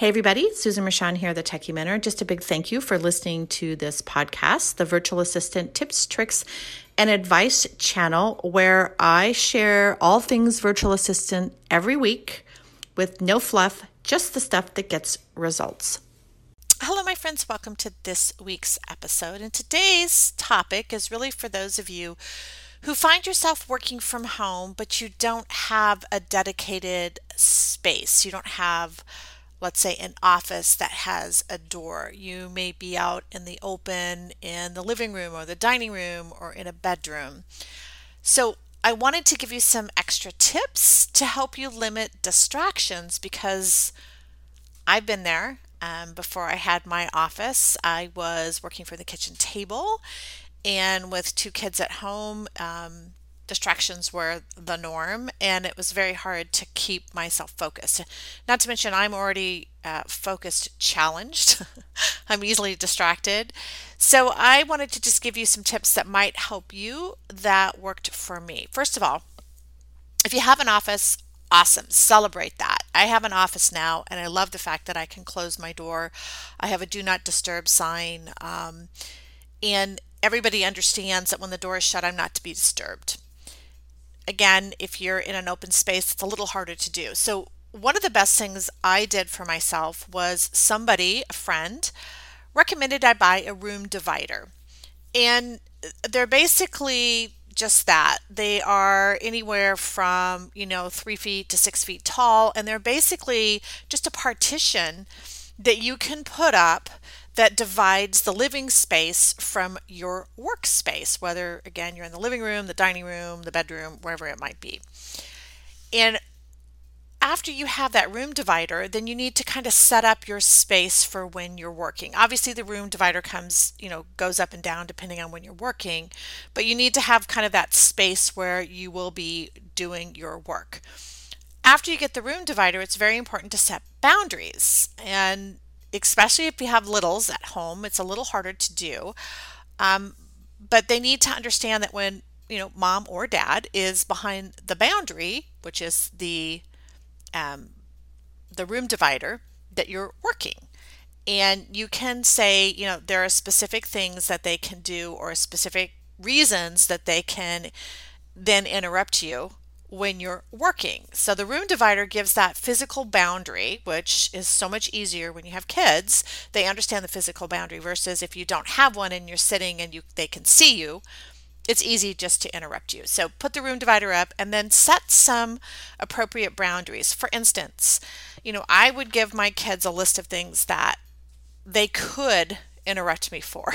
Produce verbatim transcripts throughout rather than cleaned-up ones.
Hey everybody, Susan Rashan here, the Techie Mentor. Just a big thank you for listening to this podcast, the Virtual Assistant Tips, Tricks, and Advice channel, where I share all things virtual assistant every week with no fluff, just the stuff that gets results. Hello, my friends. Welcome to this week's episode. And today's topic is really for those of you who find yourself working from home, but you don't have a dedicated space. You don't have, let's say, an office that has a door. You may be out in the open in the living room or the dining room or in a bedroom. So I wanted to give you some extra tips to help you limit distractions, because I've been there. Um, before I had my office, I was working from the kitchen table, and with two kids at home, um, distractions were the norm, and it was very hard to keep myself focused. Not to mention, I'm already uh, focused challenged. I'm easily distracted. So I wanted to just give you some tips that might help you that worked for me. First of all, if you have an office, awesome. Celebrate that. I have an office now, and I love the fact that I can close my door. I have a do not disturb sign, um, and everybody understands that when the door is shut, I'm not to be disturbed. Again, if you're in an open space, it's a little harder to do. So one of the best things I did for myself was somebody, a friend, recommended I buy a room divider. And they're basically just that. They are anywhere from, you know, three feet to six feet tall. And they're basically just a partition that you can put up that divides the living space from your workspace, whether, again, you're in the living room, the dining room, the bedroom, wherever it might be. And after you have that room divider, then you need to kind of set up your space for when you're working. Obviously, the room divider comes, you know, goes up and down depending on when you're working, but you need to have kind of that space where you will be doing your work. After you get the room divider, it's very important to set boundaries, and especially if you have littles at home, it's a little harder to do. Um, but they need to understand that when, you know, mom or dad is behind the boundary, which is the um, the room divider, that you're working. And you can say, you know, there are specific things that they can do or specific reasons that they can then interrupt you when you're working. So the room divider gives that physical boundary, which is so much easier when you have kids. They understand the physical boundary versus if you don't have one and you're sitting and you they can see you, it's easy just to interrupt you. So put the room divider up and then set some appropriate boundaries. For instance, you know, I would give my kids a list of things that they could interrupt me for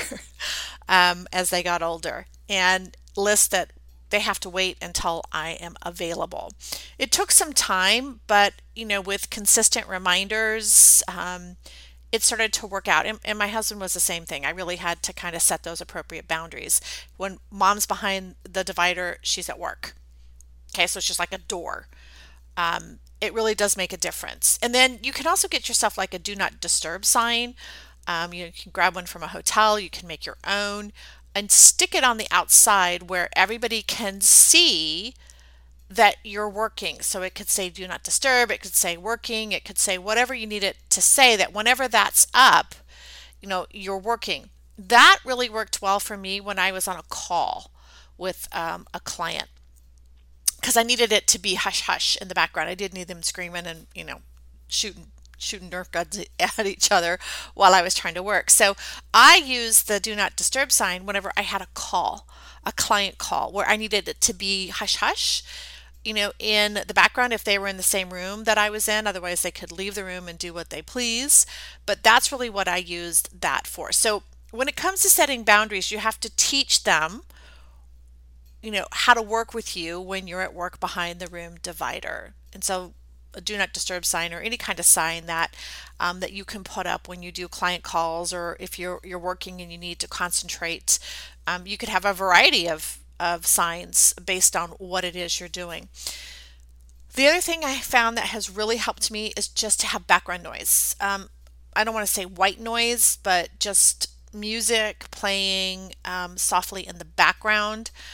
um, as they got older, and list that they have to wait until I am available. It took some time, but you know, with consistent reminders, um, it started to work out. And, and my husband was the same thing. I really had to kind of set those appropriate boundaries. When mom's behind the divider, she's at work. Okay, so it's just like a door. Um, it really does make a difference. And then you can also get yourself like a do not disturb sign. Um, you can grab one from a hotel. You can make your own and stick it on the outside where everybody can see that you're working. So it could say do not disturb, it could say working, it could say whatever you need it to say, that whenever that's up, you know, you're working. That really worked well for me when I was on a call with um, a client, because I needed it to be hush hush in the background. I did need them screaming and, you know, shooting shooting Nerf guns at each other while I was trying to work. So I used the do not disturb sign whenever I had a call, a client call, where I needed it to be hush hush, you know, in the background if they were in the same room that I was in. Otherwise, they could leave the room and do what they please. But that's really what I used that for. So when it comes to setting boundaries, you have to teach them, you know, how to work with you when you're at work behind the room divider. And so a do not disturb sign or any kind of sign that um, that you can put up when you do client calls, or if you're you're working and you need to concentrate, um, you could have a variety of of signs based on what it is you're doing. The other thing I found that has really helped me is just to have background noise. Um, I don't want to say white noise, but just music playing um, softly in the background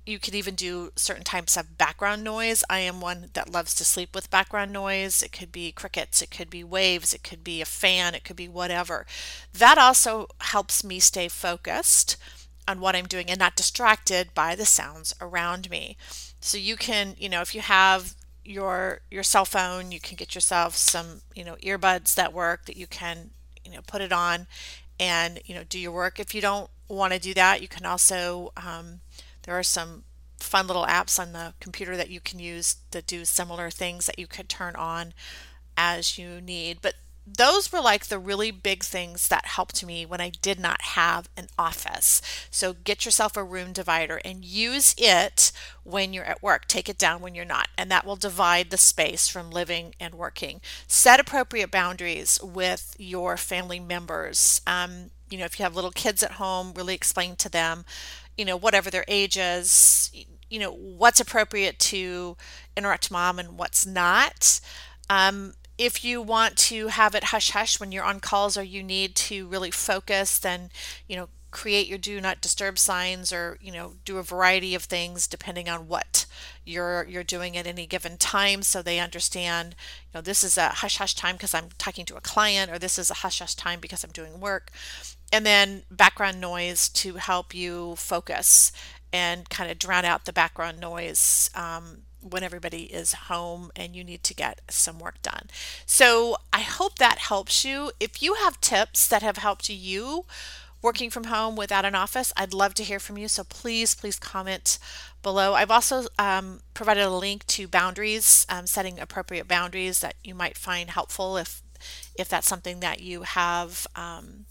You could even do certain types of background noise. I am one that loves to sleep with background noise. It could be crickets, it could be waves, it could be a fan, it could be whatever. That also helps me stay focused on what I'm doing and not distracted by the sounds around me. So you can, you know, if you have your your cell phone, you can get yourself some, you know, earbuds that work that you can, you know, put it on and, you know, do your work. If you don't want to do that, you can also um, there are some fun little apps on the computer that you can use that do similar things that you could turn on as you need. But those were like the really big things that helped me when I did not have an office. So get yourself a room divider and use it when you're at work. Take it down when you're not, and that will divide the space from living and working. Set appropriate boundaries with your family members. Um, you know, if you have little kids at home, really explain to them, you know, whatever their age is, you know, what's appropriate to interrupt mom and what's not. Um, if you want to have it hush hush when you're on calls or you need to really focus, then, you know, create your do not disturb signs or, you know, do a variety of things depending on what you're you're doing at any given time so they understand, you know, this is a hush hush time because I'm talking to a client or this is a hush hush time because I'm doing work. And then background noise to help you focus and kind of drown out the background noise um, when everybody is home and you need to get some work done. So I hope that helps you. If you have tips that have helped you working from home without an office, I'd love to hear from you. So please, please comment below. I've also um, provided a link to boundaries, um, setting appropriate boundaries that you might find helpful if if that's something that you have um,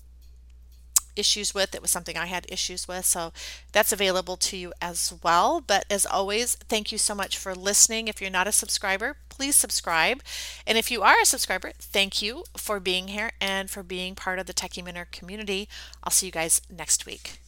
issues with. It was something I had issues with, so that's available to you as well. But as always, thank you so much for listening. If you're not a subscriber, please subscribe. And if you are a subscriber, thank you for being here and for being part of the Techie Minute community. I'll see you guys next week.